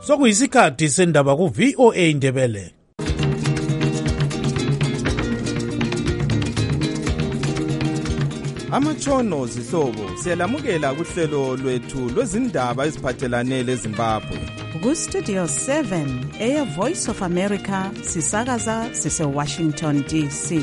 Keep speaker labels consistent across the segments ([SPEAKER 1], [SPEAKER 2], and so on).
[SPEAKER 1] sokuyisikhathi sendaba ku VOA Indebele.
[SPEAKER 2] Amatshono zihlobo siyalamukela kuhlelo lwethu lwezindaba eziphathelane leZimbabwe.
[SPEAKER 3] Ku Studio 7 Air Voice of America sisakaza sise Washington DC.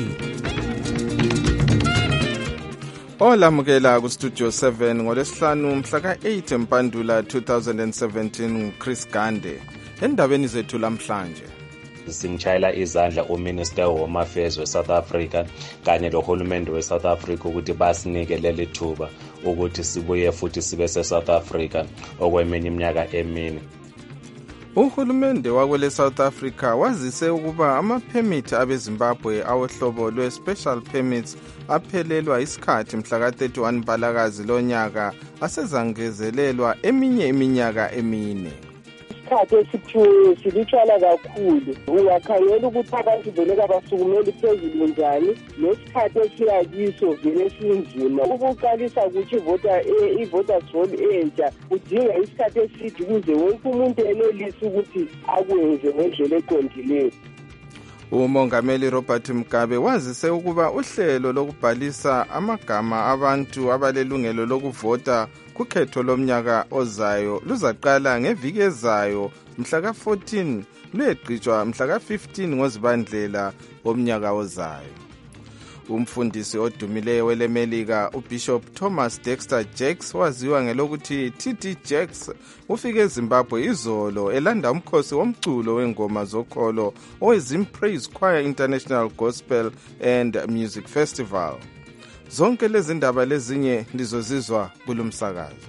[SPEAKER 2] Olamukela ku Studio 7 ngolesihlanu mhla ka-8 Mpandula 2017 Chris Gande. Endabeni zethu lamhlanje
[SPEAKER 4] singitshayela izandla uMinister Home Affairs we-South Africa kanye lohulumende we-South Africa ukuthi basinike leli thuba ukuthi sibuye futhi sibe se-South Africa okweminye iminyaka emine.
[SPEAKER 2] Uhulumende wakwele South Africa wazise ukuba ama-permit abeZimbabwe awohlobo lwe-special permits aphelelwa isikhathi mhla ka-31 Mpalakazi lonyaka asezangezelelwa eminye iminyaka emine.
[SPEAKER 5] Isikhathi esiphiwe silutshwana kakhulu. Uyakhangela ukuthi abantu vele kabasukumeli phezulu njani, nesikhathi esiya kiso vele sinzima. Ukuqalisa ukuthi i-voters roll entsha kudinga isikhathi eside ukuze wonke umuntu enelise ukuthi akwenze ngendlela eqondileyo.
[SPEAKER 2] Umongameli Robert Mugabe wazise ukuba uhlelo lokubhalisa amagama abantu abalelungelo lokuvota kukhetho lomnyaka ozayo luzaqala ngeviki ezayo mhla ka-14 luyeqhutshwa mhla ka-15 ngoZibandlela omnyaka ozayo. Umfundisi odumileyo welemelika uBishop Thomas Dexter Jakes waziwa ngelokuthi TD Jakes ufike eZimbabwe izolo elanda umkhosi womculo wengoma zokholo oweZim Praise Choir International Gospel and Music Festival. Zonke lezi ndaba lezinye ndizozizwa kulomsakazo.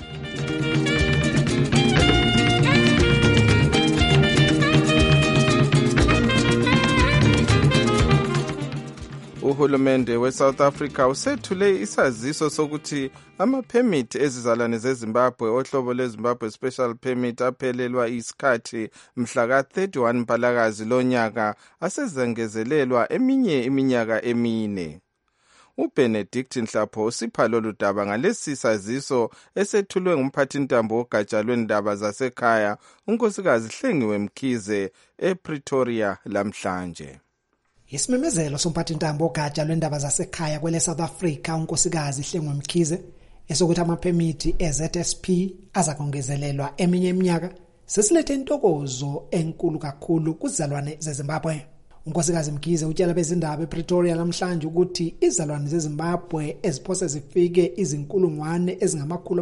[SPEAKER 2] Uhulumende we-South Africa usethule isaziso sokuthi ama-permit ezizalwane zeZimbabwe ohlobo leZimbabwe Special Permit aphelelwa isikhathi mhla ka-31 Mpalakazi lonyaka asezangezelelwa eminye iminyaka emine. uBenedict Nhlapho usipha lolu daba ngalesi saziso esethulwe ngumphathintambo wogatsha lwendaba zasekhaya unkosikazi Hlengiwe Mkhize ePretoria lamhlanje.
[SPEAKER 6] Isimemezelo somphathintambo wogatsha lwendaba zasekhaya kwele South Africa unkosikazi Hlengiwe Mkhize esokuthi ama-permit eZSP azakongezelelwa eminye iminyaka sesilethe intokozo enkulu kakhulu kuzalwane zeZimbabwe. Unkosikazi Mkhize utshela bezindaba ePretoria lamhlanje ukuthi izalwane zeZimbabwe eziphose zifike izinkulungwane ezingamakhulu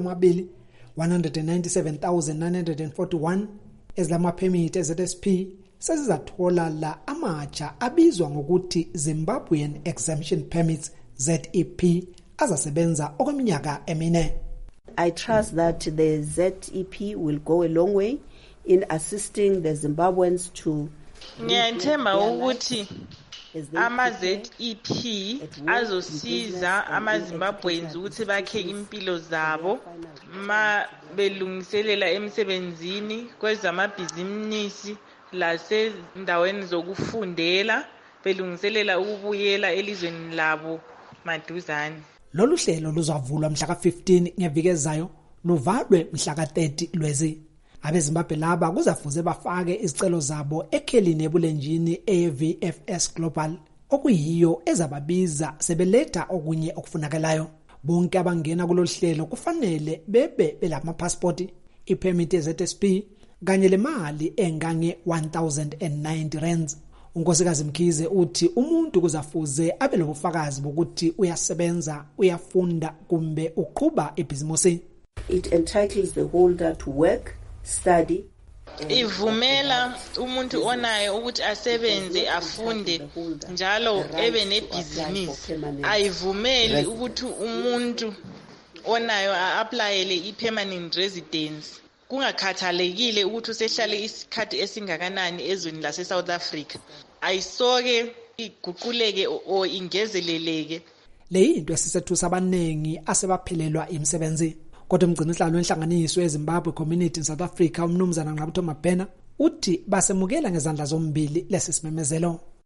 [SPEAKER 6] 197,941 ezilama-permit eZSP sezizathola la amatsha abizwa ngokuthi Zimbabwean Exemption Permits ZEP azasebenza okweminyaka emine.
[SPEAKER 7] I trust that the ZEP will go a long way in assisting the Zimbabweans to
[SPEAKER 8] Ngiyethemba ukuthi ama-ZEP azosiza ama-Zimbabweans ukuthi bakhe impilo zabo ma belungiselela emsebenzini kwezamabhizinisi lasendaweni zokufundela belungiselela ukubuyela elizweni labo maduzane.
[SPEAKER 6] Lolu hlelo luzavulwa mhla ka-15 ngeviki ezayo luvalwe mhla ka-30 Lwezi. AbeZimbabwe laba kuzafuze bafake izicelo zabo ekhelini ebulenjini eVFS Global okuyiyo ezababiza sebeletha okunye okufunakelayo. Bonke abangena kulolu hlelo kufanele bebe belama-passport, i-permit eZSP kanye le mali engange 1090 rands. Unkosikazi Mkhize uthi umuntu kuzafuze abe lobufakazi bokuthi uyasebenza, uyafunda kumbe uqhuba ibhizinisi.
[SPEAKER 7] It entitles the holder to work, study.
[SPEAKER 8] Ivumela umuntu onayo ukuthi asebenze afunde njalo ebe nebhizinisi. Ayivumeli ukuthi umuntu onayo a-applyele i-permanent residence kungakhathalekile ukuthi usehlale isikhathi esingakanani ezweni lase-South Africa. Ayisoke iguquleke o ingezeleleke.
[SPEAKER 6] Le into esisethusa abanengi asebaphelelwa imisebenzi. Kodwa umgcinisihlalo wenhlanganiso yeZimbabwe Community in South Africa umnumzana Nqabutho Mabhena uthi basemukela ngezandla zombili lesi simemezelo.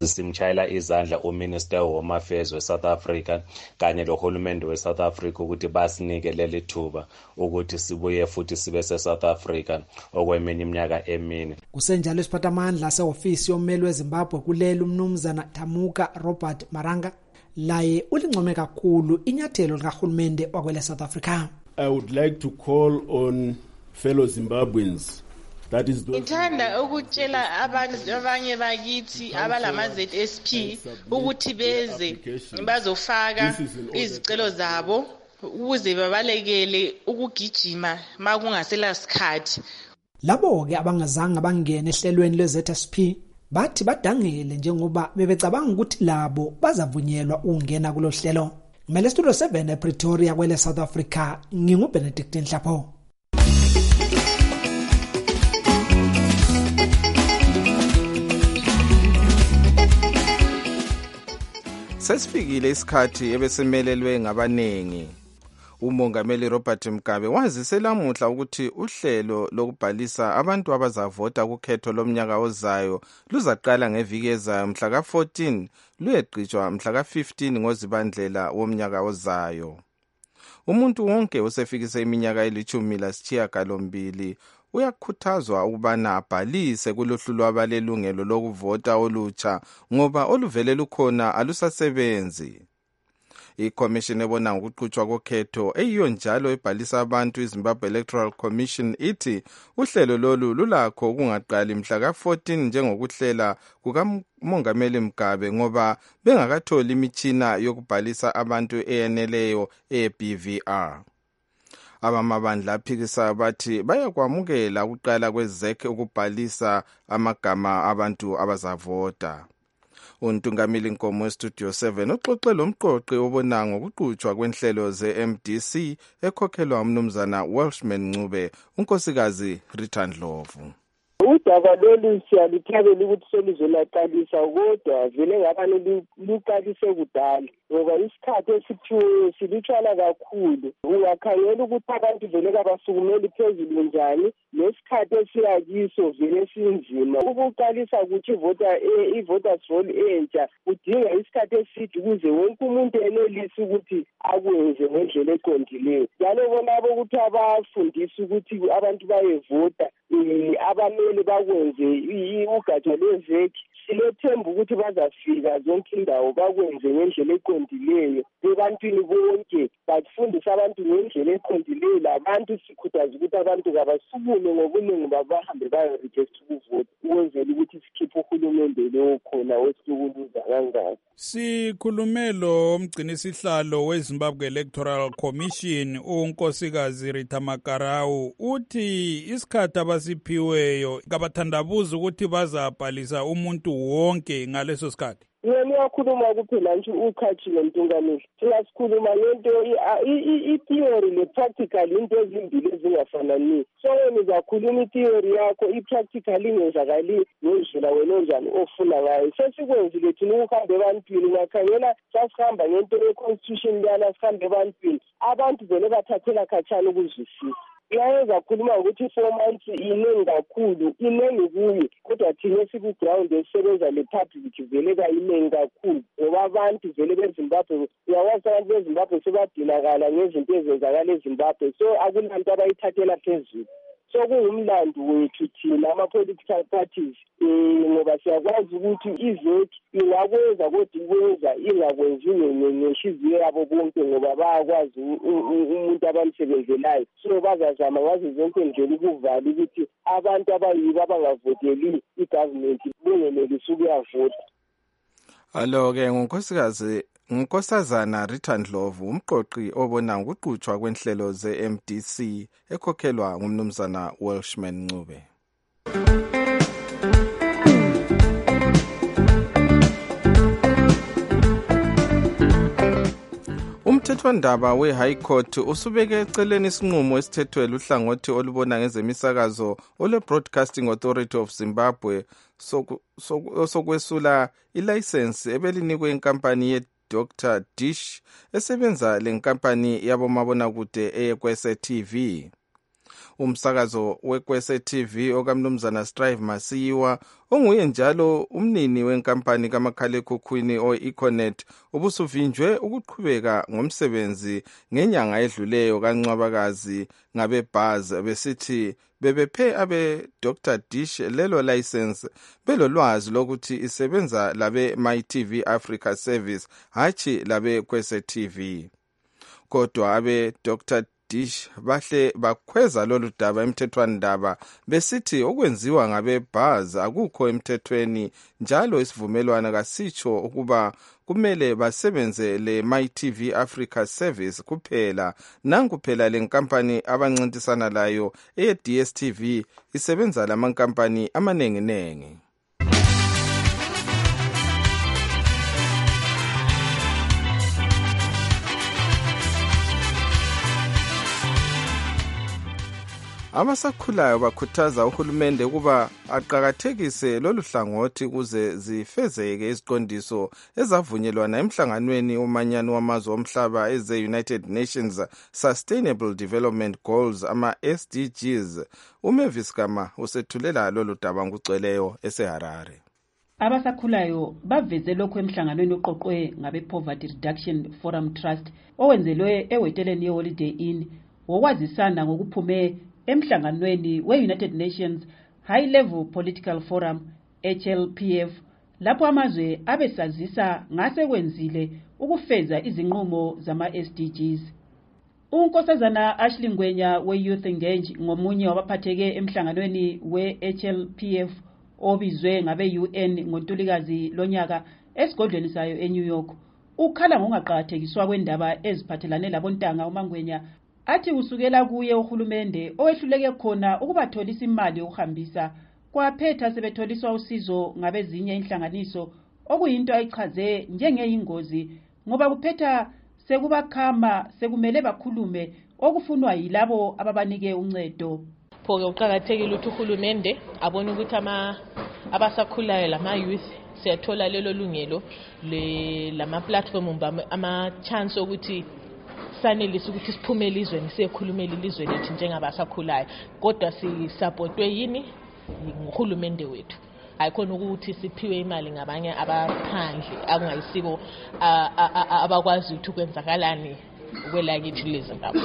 [SPEAKER 4] Simchayela izandla uMinister Home Affairs weSouth Africa kanye lohulumende weSouth Africa ukuthi basinike leli thuba ukuthi sibuye futhi sibe seSouth Africa okweminye iminyaka emine.
[SPEAKER 6] Kusenjalo isiphathamandla seofisi yommeli weZimbabwe kulelo umnumzana Tamuka Robert Maranga laye ulincome kakhulu inyathelo likahulumende wakwele South Africa.
[SPEAKER 9] I would like to call on fellow Zimbabweans.
[SPEAKER 8] Ngithanda ukutshela abanye bakithi abalama ZSP ukuthi beze bazofaka izicelo zabo ukuze babalekele ukugijima makungasela sikhathi.
[SPEAKER 6] Labo ke abangazange bangene ehlelweni leZSP bathi badangele njengoba bebecabanga ukuthi labo bazavunyelwa ukungena kulo hlelo. Ngimele Studio 7 ePretoria kwele South Africa, nginguBenedict Nhlapho.
[SPEAKER 2] Sesifikile isikhathi ebesemelelwe ngabanengi. Umongameli Robert Mugabe wazise lamuhla ukuthi uhlelo lokubhalisa abantu abazavota kukhetho lomnyaka ozayo luzaqala ngeviki ezayo mhla ka-14 luyeqhutshwa mhla ka-15 ngoZibandlela womnyaka ozayo. Umuntu wonke osefikise iminyaka eli-12 uyakhuthazwa ukubana abhalise kuluhlu lwabalelungelo lokuvota olutsha ngoba oluvele lukhona alusasebenzi. ICommission ebona ngokuqhutshwa kokhetho eyiyo njalo ebhalisa abantu iZimbabwe Electoral Commission ithi uhlelo lolu lulakho ukungaqali mhla ka-14 njengokuhlela kukaMongameli Mugabe ngoba bengakatholi imitshina yokubhalisa abantu eyeneleyo eBVR. Abamabandla aphikisayo bathi bayakwamukela ukuqala kweZEC ukubhalisa amagama abantu abazavota. Untungameli Nkomo weStudio 7 uxoxe lomqoqi obona ngokuqhutshwa kwenhlelo ze-MDC ekhokhelwa umnumzana Welshman Ncube, unkosikazi Rita Ndlovu.
[SPEAKER 5] Udaba lolu siyaluthabela ukuthi seluzolaqalisa kodwa vele ngabani luqalise kudala ngoba isikhathi esithiwe silutshwana kakhulu. Ungakhangela ukuthi abantu vele kabasukumeli phezulu njani nesikhathi esiyakiso vele sinzima. Ukuqalisa ukuthi i-voters roll entsha kudinga isikhathi eside ukuze wonke umuntu enelise ukuthi akwenze ngendlela eqondileyo. Njalo bonabo ukuthi abafundisa ukuthi abantu bayevota abameli bakwenze ugatsha lweZEC silethemba ukuthi bazafika zonke indawo bakwenze ngendlela eqondileyo ebantwini bonke bafundisa abantu ngendlela eqondileyo. Labantu sikhuthaza ukuthi abantu kabasukume ngobuningi bahambe bayo-register ukuvota ukwenzela ukuthi sikhiphe uhulumende lo khona wesukuluza kangaka.
[SPEAKER 10] Sikhulume lo mgcinisihlalo weZimbabwe Electoral Commission unkosikazi Rita Makarau uthi isikhathi abasiphiweyo kabathandabuza ukuthi bazabhalisa umuntu wonke ngaleso sikhathi.
[SPEAKER 5] Yena uyakhuluma kuphela nje ukhachile Mtungameli. Siyasikhuluma ngento i-theory ne-practical into ezimbili ezingafanani. So wena uzakhuluma i-theory yakho i-practical ingenzakali ngendlela wena onjani ofuna ngayo. Sesikwenzile thina ukuhamba ebantwini ungakhangela sasihamba ngento ye-constitution lana sihambe ebantwini. Abantu vele bathathela khatshana ukuzwisisa. Iyayenza khuluma ukuthi 4 months iningi kakhulu, iningi kuye kodwa thina siku-ground esisebenza le-public vele kayiningi kakhulu ngoba abantu vele beZimbabwe uyawazi abantu beZimbabwe sebadinakala ngezinto ezenzakala eZimbabwe so akulanto abayithathela phezulu. So kungumlando wethu thina ama-political parties ngoba siyakwazi ukuthi iZEC ingakwenza kodwa ikwenza ingakwenzi ngenhliziyo yabo bonke ngoba bayakwazi umuntu abamsebenzelayo. So bazazama ngazo zonke indlela ukuvala ukuthi abantu abayibo abangavoteli i-government bengenelisi ukuyavota.
[SPEAKER 2] Alo-ke ngunkosazana Rita Ndlovu, umqoqi obona ngokuqhutshwa kwenhlelo ze-MDC ekhokhelwa ngumnumzana Welshman Ncube. Umthethwandaba we-High Court usubeke eceleni isinqumo esithethwe luhlangothi olubona ngezemisakazo ole-Broadcasting Authority of Zimbabwe sokwesula ilayisensi ebelinikwe inkampani ye-Dr. Dish esebenza le nkampani yabomabonakude eyekwese TV. Umsakazo wekwese TV okamnumzana Strive Masiyiwa onguye njalo umnini wenkampani kamakhalekhukhwini o-Econet ubusuvinjwe ukuqhubeka ngomsebenzi ngenyanga edluleyo kaNcwabakazi ngabe-Buzz besithi bebephe abe-Dr. Dish lelo license belolwazi lokuthi isebenza labe MyTV Africa Service hatshi labe Kwese TV. Kodwa abe-Dr. Dish bahle bakhweza lolu daba emthethwandaba besithi okwenziwa ngabe-Buzz akukho emthethweni njalo isivumelwano kasitsho ukuba kumele basebenze le MyTV Africa Service kuphela. Nangu phela lenkampani abancintisana layo eye-DSTV isebenza lamankampani amanenginengi. Abasakhulayo bakhuthaza uhulumende ukuba aqakathekise lolu hlangothi ukuze zifezeke iziqondiso ezavunyelwana emhlanganweni womanyano wamazwe omhlaba eze-United Nations Sustainable Development Goals ama-SDGs. uMavis Gama usethulela lolu daba ngugcweleyo eseHarare.
[SPEAKER 11] Abasakhulayo baveze lokho emhlanganweni oqoqwe ngabe-Poverty Reduction Forum Trust owenzelwe eweteleni ye-Holiday Inn wokwazisana ngokuphume emhlanganweni we-United Nations High Level Political Forum HLPF lapho amazwe abesazisa ngase kwenzile ukufeza izinqumo zama-SDGs. Unkosazana Ashley Ngwenya we-Youth Engage ngomunye wabaphatheke emhlanganweni we-HLPF obizwe ngabe-UN ngoNtulikazi lonyaka esigodlweni sayo eNew York. Ukhala ngongaqakathekiswa kwendaba eziphathelane labontanga uMangwenya athi usukela kuye uhulumende owehluleke khona ukubatholisa imali yokuhambisa kwaphetha sebetholiswa usizo ngabezinye inhlanganiso okuyinto ayichaze njengeyingozi ngoba kuphetha sekubakhama sekumele bakhulume okufunwa yilabo ababanike uncedo.
[SPEAKER 8] Phoke uqhakathekile ukuthi uhulumende abone ukuthi abasakhulayo lama youth siyathola lelo lungelo lama platform ama chance ukuthi sanelisa ukuthi siphumele izweni siyekhulumela ilizwe lethu njengabasakhulayo kodwa sisupportwe yini nguhulumende wethu. Ayikhona ukuthi siphiwe imali ngabanye abaphandle akungayisibo abakwazi ukuthi kwenzakalani ukwelakithi leZimbabwe.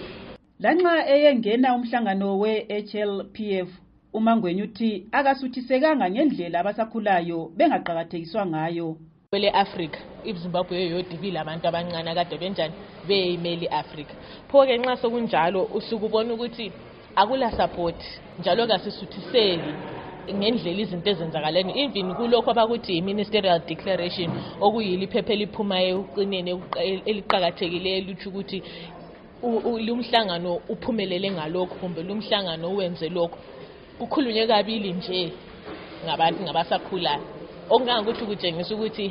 [SPEAKER 11] Lanxa eyengena umhlangano we-HLPF uMangwenya uthi akasuthisekanga ngendlela abasakhulayo bengaqhakathekiswa ngayo.
[SPEAKER 8] Kwele Africa iZimbabwe yodibile abantu abancane kade benjani beyimeli Africa. Phoke nxa sokunjalo usukubona ukuthi akula support njalo kasisuthiseki ngendlela izinto ezenzakaleni even kulokho abakuthi ministerial declaration okuyili iphepha liphuma euqinene eliqhakathekile elithi ukuthi lumhlangano uphumelele ngalokho kumbe lumhlangano wenze lokho. Kukhulunywe kabili nje ngabantu ngabasakhulayo okungangokuthi kutshengisa ukuthi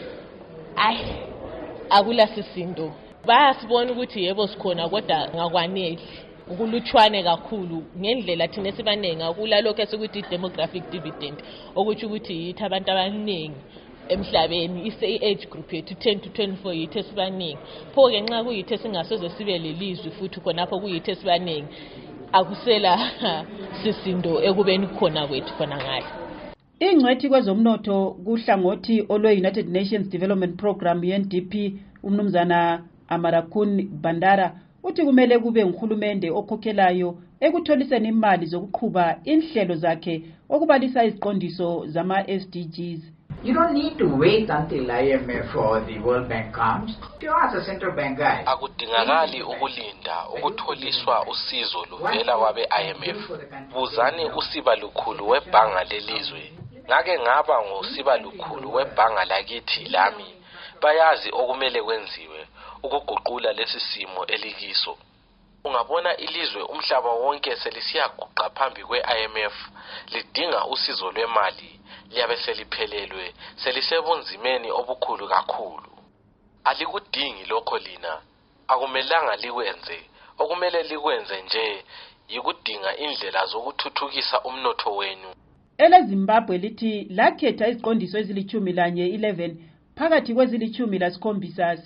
[SPEAKER 8] akula sisindo. Bayasibona ukuthi yebo sikhona kodwa ngakwaneli ukulutshwane kakhulu ngendlela thina sibanengi akula lokho esikuthi demographic dividend okuthi ukuthi yithi abantu abaningi emhlabeni ise-age group yethu 10 to 24 yithi esibaningi. Phoke nxa kuyithi singasoze sibe lelizwe futhi khonapho kuyithi esibaningi akusela sisindo ekubeni khona kwethu khona ngalo.
[SPEAKER 11] Ingcwethi kwezomnotho kuhlangothi olwe-United Nations Development Program UNDP umnumzana Amarakun Bandara uthi kumele kube nguhulumende okhokhelayo ekutholiseni imali zokuqhuba inhlelo zakhe okubalisa iziqondiso zama-SDGs.
[SPEAKER 12] You don't need to wait until IMF or the World Bank comes. You ask a central bank guy.
[SPEAKER 13] Akudingakali ukulinda ukutholiswa usizo luvela kwabe IMF. Buzani usiba lukhulu webhanga lelizwe. Ngake ngaba ngusiba lukhulu webhanga lakithi lami. Bayazi okumele kwenziwe ukuguqula lesi simo elikiso. Ungabona ilizwe umhlaba wonke selisiyaguqa phambi kwe-IMF lidinga usizo lwemali liyabe seliphelelwe selisebunzimeni obukhulu kakhulu. Alikudingi lokho lina akumelanga likwenze. Okumele likwenze nje yikudinga indlela zokuthuthukisa umnotho wenu.
[SPEAKER 11] EleZimbabwe lithi lakhetha iziqondiso ezili-11 phakathi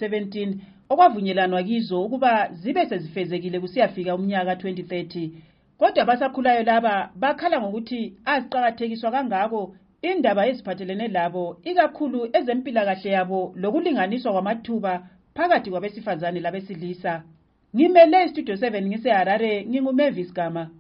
[SPEAKER 11] kwezili-17 okwavunyelwana kizo ukuba zibe sezifezekile kusiyafika umnyaka 2030. kodwa abasakhulayo laba bakhala ngokuthi aziqakathekiswa kangako indaba eziphathelene labo ikakhulu ezempilakahle yabo lokulinganiswa kwamathuba phakathi kwabesifazane labesilisa. Ngimele Studio 7 ngiseHarare, nginguMavis Gama.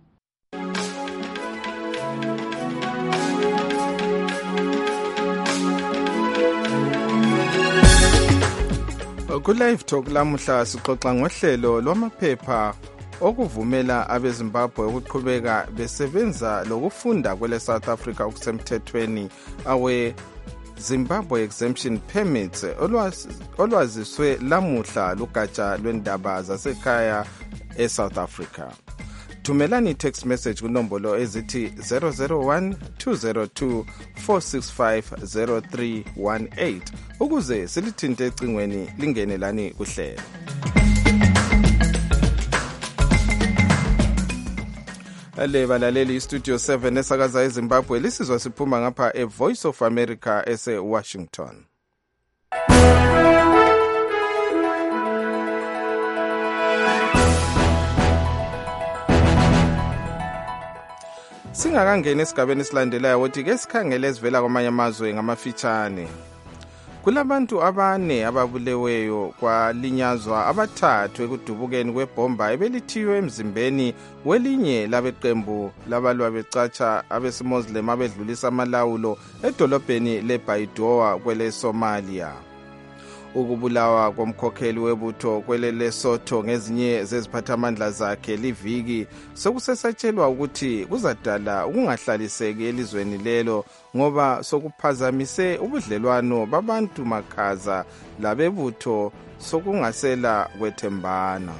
[SPEAKER 2] Ku-Live Talk lamuhla sixoxa ngohlelo lwamaphepha okuvumela abeZimbabwe ukuqhubeka besebenza lokufunda kwele South Africa okusemthethweni awe-Zimbabwe Exemption Permits olwaziswe lamuhla lugatsha lwendaba zasekhaya eSouth Africa. Thumelani text message kunombolo ezithi 001-202-465-0318 ukuze silithinte ecingweni lingenelani kuhlelo. Balaleli iStudio 7 esakaza eZimbabwe lisizwa siphuma ngapha eVoice of America ese-Washington. Singakangena esigabeni esilandelayo ukuthi ke sikhangele ezivela kwamanye amazwe ngamafitshane. Kulabantu abane ababuleweyo kwalinyazwa abathathu ekudubukeni kwebhomba ebelithiywe emzimbeni welinye labeqembu labalwa becatsha abesimozilem abedlulisa amalawulo edolobheni leBaidoa kwele Somalia. Ukubulawa komkhokheli webutho kwele Lesotho ngezinye zeziphathamandla zakhe liviki sokusesatshelwa ukuthi kuzadala ukungahlaliseki elizweni lelo ngoba sokuphazamise ubudlelwano babantu makhaza labebutho sokungasela kwethembana.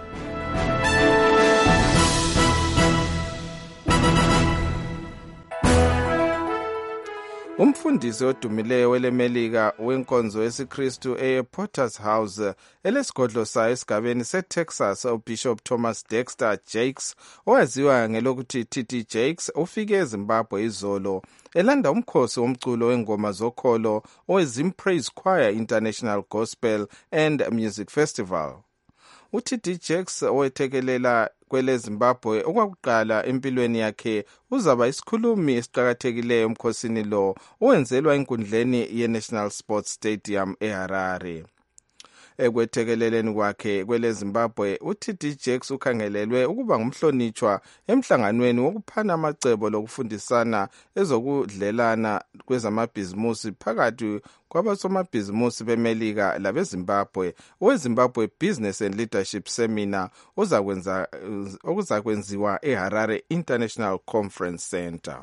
[SPEAKER 2] Umfundisi odumileyo welemelika wenkonzo yesiKristu ePorter's House elesigodlo sayo esigabeni seTexas uBishop Thomas Dexter Jakes owaziwa ngelokuthi TT Jakes ufike eZimbabwe izolo elanda umkhosi womculo wengoma zokholo oweZim Praise Choir International Gospel and Music Festival. UTT Jakes owethekelela kwele Zimbabwe okwakuqala empilweni yakhe uzaba isikhulumi esiqhakathekileyo emkhosini lo owenzelwa enkundleni yeNational Sports Stadium eHarare. Ekwethekeleleni kwakhe kwele Zimbabwe uTT Jakes ukhangelelwe ukuba ngumhlonitshwa emhlanganweni wokuphana amacebo lokufundisana ezokudlelana kwezamabhizimusi phakathi kwabasomabhizimusi bemelika labeZimbabwe oweZimbabwe Business and Leadership Seminar okuzakwenziwa eHarare International Conference Center.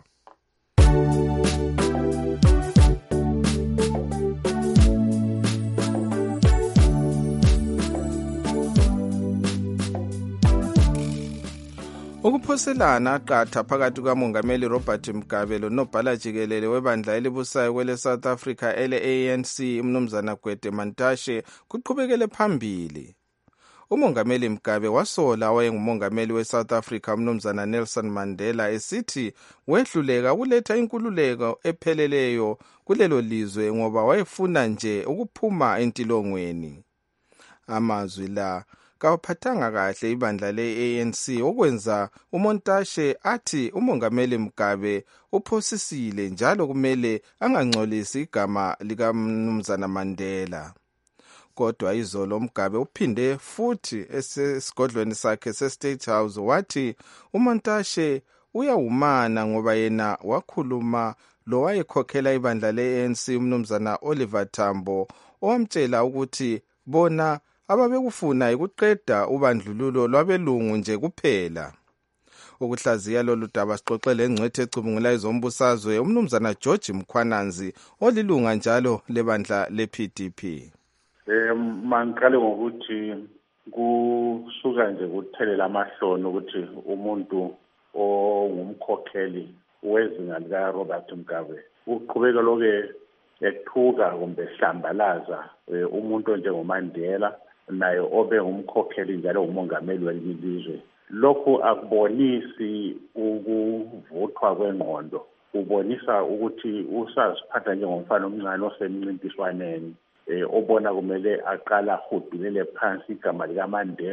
[SPEAKER 2] Ukuphoselana qatha phakathi kaMongameli Robert Mugabe lonobhala jikelele webandla elibusayo kwele South Africa ele-ANC umnumzana Gwede Mantashe kuqhubekele phambili. UMongameli Mugabe wasola owayengumongameli weSouth Africa umnumzana Nelson Mandela esithi wehluleka ukuletha inkululeko epheleleyo kulelo lizwe ngoba wayefuna nje ukuphuma entilongweni. Amazwi la kawaphathanga kahle ibandla le-ANC okwenza uMontashe athi uMongameli Mugabe uphosisile njalo kumele angangcolisi igama likaMnumzana Mandela. Kodwa izolo Mugabe uphinde futhi esigodlweni sakhe seState House wathi uMontashe uyawumana ngoba yena wakhuluma lo wayekhokhela ibandla le-ANC uMnumzana Oliver Tambo owamtshela ukuthi bona ababekufuna ukuqeda ubandlululo lwabelungu nje kuphela. Ukuhlaziya lolu daba sixoxele engcwethe ecubungula ezombusazwe umnumzana George Mkhwananzi olilunga njalo lebandla lePDP.
[SPEAKER 14] Mangiqale ngokuthi kusuka nje kuthelela amahloni ukuthi umuntu ongumkhokheli wezinga lika Robert Mugabe uqhubeka lokho ethuka kumbe hlambalaza umuntu njengoMandela naye obe ngumkhokheli njalo umongameli welizwe. Lokhu akubonisi ukuvuthwa kwengqondo, ubonisa ukuthi usaziphatha njengomfana omncane osemncintiswaneni obona kumele aqala ahudulele phansi igama likaMandela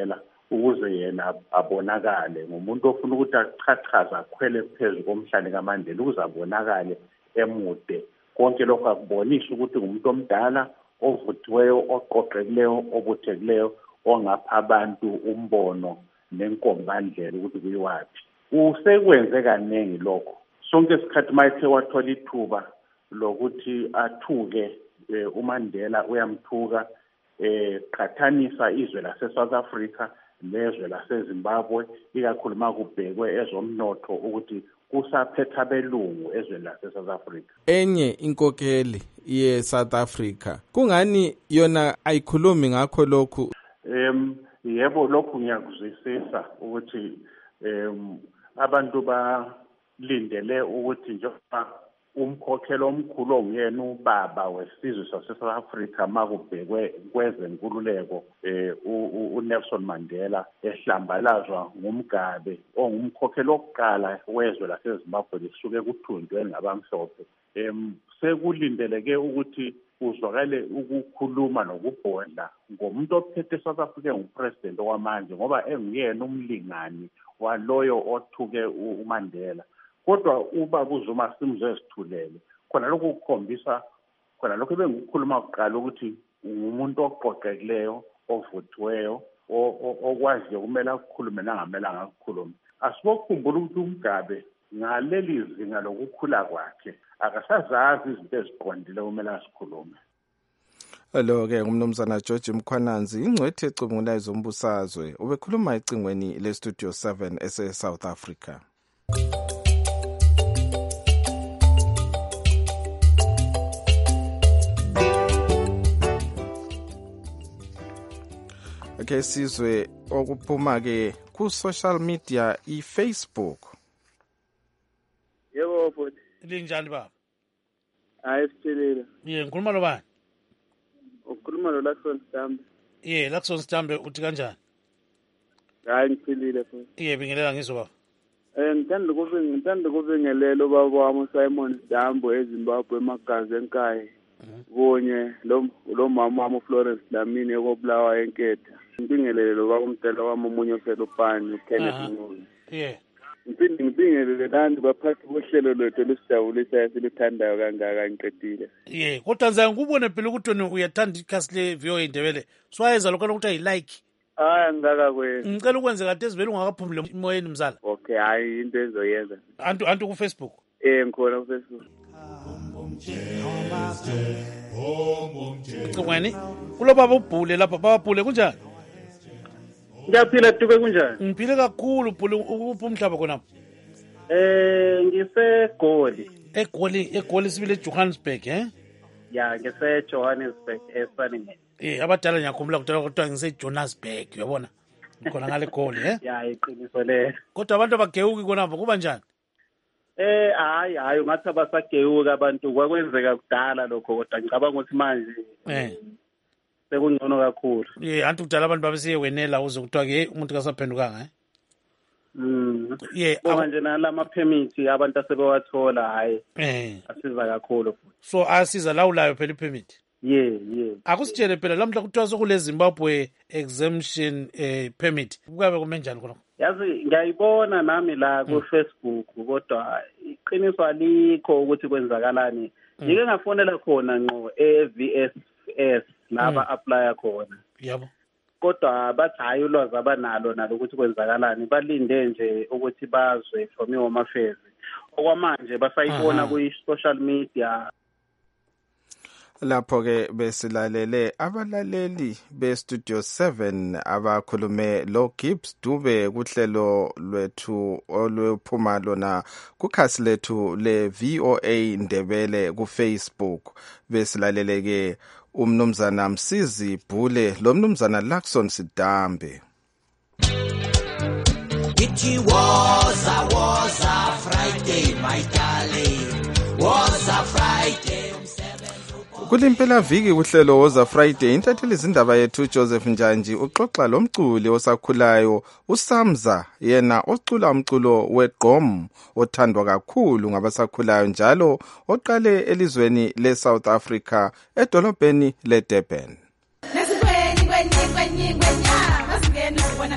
[SPEAKER 14] ukuze yena abonakale ngumuntu ofuna ukuthi achachaze akhwele phezu komhlane kaMandela ukuze abonakale emude. Konke lokho akubonisa ukuthi ngumuntu omdala ovuthiweyo, oqoqekileyo, obuthekileyo, ongapha abantu umbono nenkombandlela ukuthi kuyiwathi. Usekwenze kaningi lokho. Sonke isikhathi mayethe wathola ithuba lokuthi athuke uMandela uyamthuka qhathanisa izwe lase-South Africa nezwe lase-Zimbabwe, ikakhulu makubhekwe ezomnotho ukuthi kusaphetha belungu ezweni lase-South Africa.
[SPEAKER 2] Enye inkokeli ye-South Africa kungani yona ayikhulumi ngakho lokhu?
[SPEAKER 14] Yebo, lokhu ngiyakuzwisisa ukuthi abantu balindele ukuthi njengoba umkhokheli omkhulu onguyena ubaba wesizwe sase-South Africa makubhekwe kwezenkululeko uNelson Mandela ehlambalazwa ngumgabe ongumkhokheli wokuqala wezwe laseZimbabwe lisuke kuthunjweni ngabamhlophe. Sekulindeleke ukuthi uzwakale ukukhuluma nokubhodla ngomuntu ophethe eSouth Africa ngupresident okwamanje ngoba enguyena umlingani waloyo othuke uMandela. Kodwa ubaba uZuma simzwe esithulele khona lokho kukhombisa khona lokho bengikhuluma kuqala ukuthi umuntu oqoqekileyo, ovuthiweyo, okwazi kumele akukhulume nangamelanga akukhulume. Asibokhumbula ukuthi uMgabe ngaleli zinga lokukhula kwakhe akasazazi izinto eziqondile kumele asikhulume.
[SPEAKER 2] Lo-ke ngumnumzana George Mkhwananzi, ingcwethi ecubungulayo zombusazwe, ubekhuluma ecingweni le-Studio 7 ese-South Africa. Okay, sizwe okuphuma-ke ku-social media i-Facebook.
[SPEAKER 15] Yebo bhuti.
[SPEAKER 1] Linjani baba?
[SPEAKER 15] Hayi siphilile.
[SPEAKER 1] Ngikhuluma lo bani?
[SPEAKER 15] Ukhuluma lo Lakson Stambe.
[SPEAKER 1] Lakson Stambe uthi kanjani?
[SPEAKER 15] Hayi ngiphilile futhi.
[SPEAKER 1] Bingelela ngizwa baba.
[SPEAKER 15] Ngithanda ukubingelela ubaba wami uSimon Stambo eZimbabwe emagazi enkaya. Kunye lo mama wami uFlorence Dlamini ekobulawa enketha. Ngibingelele lo baba umdala wami omunye oselupani uKenneth Nguni. Ngibingelele abantu baphathi bohlelo lwethu lusijabulisayo siluthandayo kangaka ngiqedile.
[SPEAKER 1] Kodwa ngize ngikubone phela ukuthi uyathanda ikhasi le-VOA Ndebele. Swayeza lokho ukuthi ayi-like.
[SPEAKER 15] Hayi ngaka kwena.
[SPEAKER 1] Ngicela ukwenze kade ezivele ungakaphumule emoyeni mzala.
[SPEAKER 15] Okay, hayi into ezoyenza.
[SPEAKER 1] Antu ku Facebook.
[SPEAKER 15] Ngikhona ku Facebook.
[SPEAKER 1] Cingweni kulo baba ubhule lapha babhule kunjani?
[SPEAKER 15] Ngiyaphila Dube kunjani?
[SPEAKER 1] Ngiphile kakhulu ubhule uphi umhlaba khona?
[SPEAKER 15] Ngisegoli.
[SPEAKER 1] Egoli sibile eJohannesburg
[SPEAKER 15] Ya, ngise-Johannesburg eSwaziland.
[SPEAKER 1] Abadala ngiyakhumbula kudala kodwa ngise-Johannesburg uyabona? Khona ngale Goli
[SPEAKER 15] Ya, iqiniso le.
[SPEAKER 1] Kodwa abantu abagewuki khonapho kuba njani?
[SPEAKER 15] Hayi ungathi abasagewuka abantu kwakwenzeka kudala lokho kodwa ngicabanga ukuthi manje sekungcono kakhulu.
[SPEAKER 1] Anti kudala abantu babesiyewenela uze kuthiwa-ke umuntu kasaphendukanga
[SPEAKER 15] Ngoba nje nalama permit abantu asebewathola hayi asiza kakhulu.
[SPEAKER 1] So asiza lawulayo phela i-permit. Akusitshele phela lamhla kuthiwa sokule Zimbabwe exemption permit kukabe kume njani khona?
[SPEAKER 15] Yazi ngiyayibona nami la ku Facebook kodwa iqiniso alikho ukuthi kwenzakalani. Ngike ngafonela khona ngqo eVSS laba apply khona.
[SPEAKER 1] Yebo.
[SPEAKER 15] Kodwa bathi hayi ulwazi abanalo ukuthi kwenzakalani, balinde nje ukuthi bazwe from iHome Affairs. Okwamanje basayibona ku-social media.
[SPEAKER 2] Lapho-ke besilalele abalaleli be-Studio 7 abakhulume lo Gibbs Dube kuhlelo lwethu olwephuma lona kukhasi lethu le-VOA Ndebele ku-Facebook. Besilalele-ke umnumzana Msizi Bhule lo mnumzana Lakson Sidambe.
[SPEAKER 16] It was a Friday, my darling, was a Friday.
[SPEAKER 2] Kulimpela viki uhlelo woza Friday intatheli izindaba yethu Joseph Njanji uxoxa lomculi osakhulayo uSamza yena ocula umculo weGqom othandwa kakhulu ngabasakhulayo njalo oqale elizweni leSouth Africa edolobheni leDurban.
[SPEAKER 16] Nesibweni kwenye masingena ubona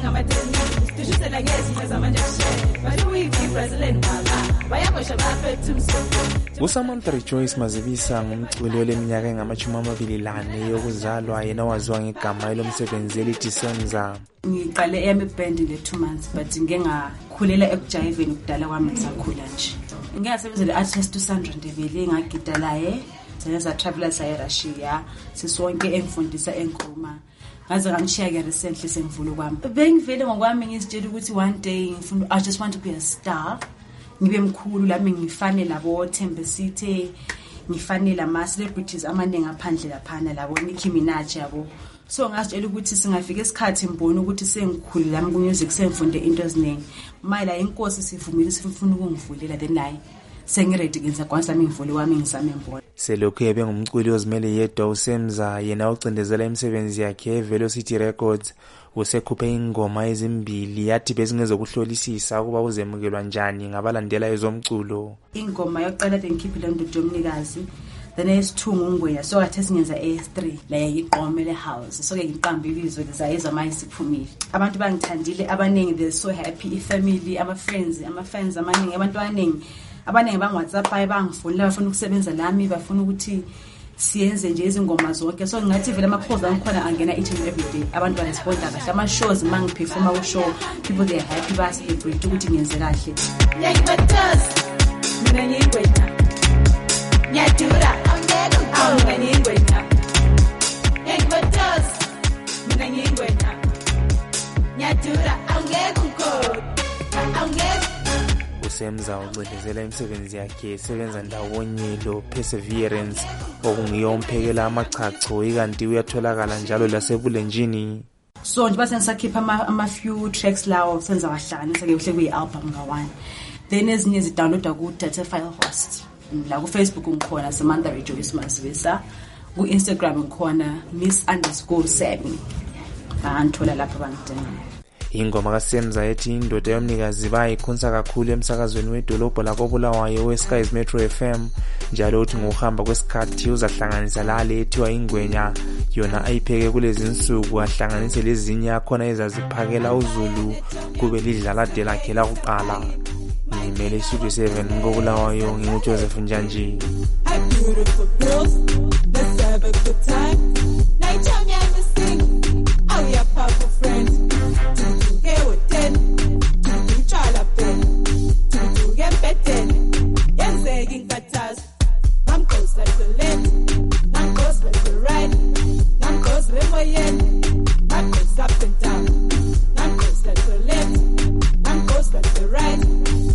[SPEAKER 17] uSamantha Rejoice Mazibisa ngumculi oleminyaka engama-24 yokuzalwa, yena waziwa ngegama elomsebenzi elithi Semza.
[SPEAKER 18] Ngiqale eyami band le2 months but ngeke ngakhulela ekujayiveni kudala kwami ngisakhula nje. Ngeke ngasebenzele artist uSandra Ndebele ngagida laye, senza traveler saye Russia, sisonke engifundisa eNkrumah. Ngaze ngamshiya ke recently sengivula kwami. Bengivele ngokwami ngizitshela ukuthi one day ngifuna I just want to be a star. Ngibe mkhulu lami ngifane labo Thembe City, ngifane lama celebrities amaningi ngaphandle laphana labo Nicki Minaj yabo. So ngasitshela ukuthi singafika isikhathi ngibona ukuthi sengikhulu lami ku music sengifunde into eziningi. Mayila inkosi sivumile sifuna ukungivulela then nayi sengiready kenza kwanza ngivule wami ngisame mbona.
[SPEAKER 17] Selokhu ebe ngumculi ozimele yedwa uSemza, yena ucindezela imisebenzi yakhe eVelocity Records, usekhuphe ingoma ezimbili yathi bezingezokuhlolisisa ukuba uzemukelwa njani ngabalandela ezomculo.
[SPEAKER 18] Ingoma yokuqala ngikhiphile ndodo yomnikazi, then S2 ngungwenya, so athe singenza S3 la yiqomele house, so ke ngiqamba ibizwe lezayeza mayisiphumile. Abantu bangithandile abaningi, they so happy, ifamily, ama-friends, ama-fans amaningi, abantu abaningi bang-WhatsApp bangifonela bafuna ukusebenza lami, bafuna ukuthi siyenze nje izingoma zonke. So ngathi vele ama-calls angikhona angena each and every day, abantu baresponda kahle. Ama-shows mangiperforma ku-show, people they are happy, ba-celebrate ukuthi ngenze kahle. Mina ngiyigwenya nyadura mina ngiyigwenya mina ngiyigwenya nyadura uSemza ucindezela imisebenzi yakhe esebenza ndawonye lo Perseverance okungiyomphekela amachacho, ikanti uyatholakala njalo lasebulenjini. So nje basengisakhipha ama-few tracks lawo senza wahlanganisa ke kuhle kuyi-album nga-1, then ezinye zidownloada ku-data file host. La ku Facebook ngikhona Samantha Rejoice Mazibisa, ku Instagram ngikhona Miss_Sammy. Bangithola lapha bangidinga. Ingoma kaSemza ethi indoda yomnikazi bayikhonsa kakhulu emsakazweni wedolobho lakoBulawayo weSky's Metro FM, njalo uthi ngokuhamba kwesikhathi uzahlanganisa lale ethiwa ingwenya, yona ayipheke kulezi insuku ahlanganise lezinye akhona ezaziphakela uZulu kube lidlala de lakhe lakuqala. Ngimele Studio 7 ngoBulawayo, nginguJoseph Njanji. Hi beautiful girls, let's have a good time. Night time you sing, oh yeah papa friend. Get with 10, you try la pen, you get better. Yes, saying katas, nam goes like the left, nam goes like the right, nam goes like my end, nam goes up and down, nam goes like the left, nam goes like the right.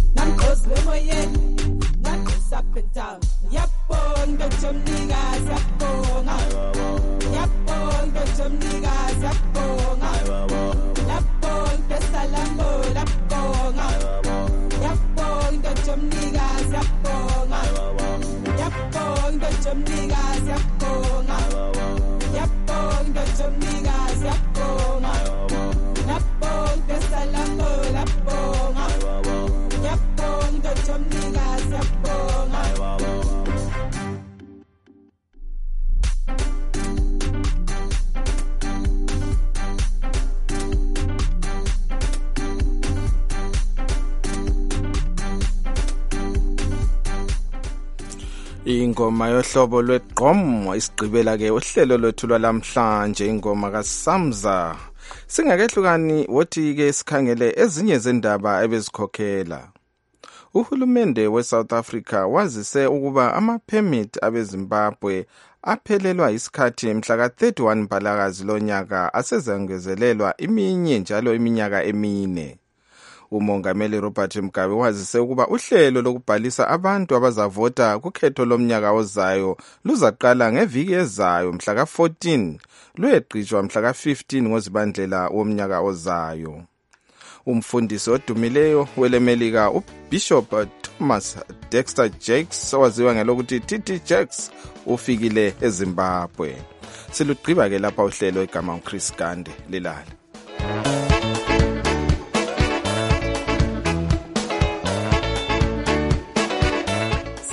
[SPEAKER 18] Up and down. Yapon, but some niggas, yapon. Yapon, but some niggas, yapon. Yapon, pesalambo, yapon. Yapon, but some niggas, yapon. Yapon, but some niggas, yapon. Yapon, but some niggas, yapon. Yapon, pesalambo, yapon. Yapon, but some niggas, yapon.
[SPEAKER 2] Ingoma yohlobo lweGqom isigqibela ke uhlelo lwethu lwalamhlanje, ingoma kaSamza. Singakehlukani wothi ke sikhangele ezinye zendaba ebezikhokhela. Uhulumende weSouth Africa wazise ukuba ama-permit abeZimbabwe aphelelwa isikhathi mhla ka-31 Mpalakazi lonyaka asezangezelelwa njalo iminyaka emine. Umongameli Robert Mugabe wazise ukuba uhlelo lokubhalisa abantu abazavota kukhetho lomnyaka ozayo luzaqala ngeviki ezayo mhla ka-14 luyeqhutshwa mhla ka-15 ngoZibandlela womnyaka ozayo. Umfundisi odumileyo welemelika uBishop Thomas Dexter Jakes, owaziwa ngelokuthi TT Jakes, ufikile eZimbabwe. Silugqiba ke lapha uhlelo igama uChris Gande lilala.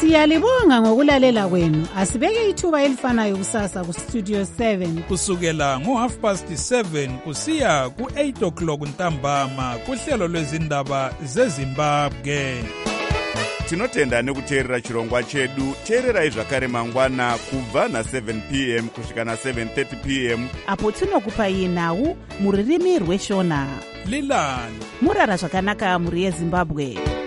[SPEAKER 3] Siyalibonga ngokulalela kwenu. Asibeke ithuba elifanayo kusasa ku Studio 7
[SPEAKER 10] kusukela ngo7:30 kusiya ku8 o'clock ntambama kuhlelo lwezindaba zeZimbabwe.
[SPEAKER 19] Tinotenda nekuteerera chirongwa chedu. Teererai zvakare mangwana kubva na7 p.m. kusvika na7:30 p.m.
[SPEAKER 3] apo tinokupai nhau muririmi rweshona.
[SPEAKER 10] Lilani
[SPEAKER 3] murara zvakanaka muri yeZimbabwe.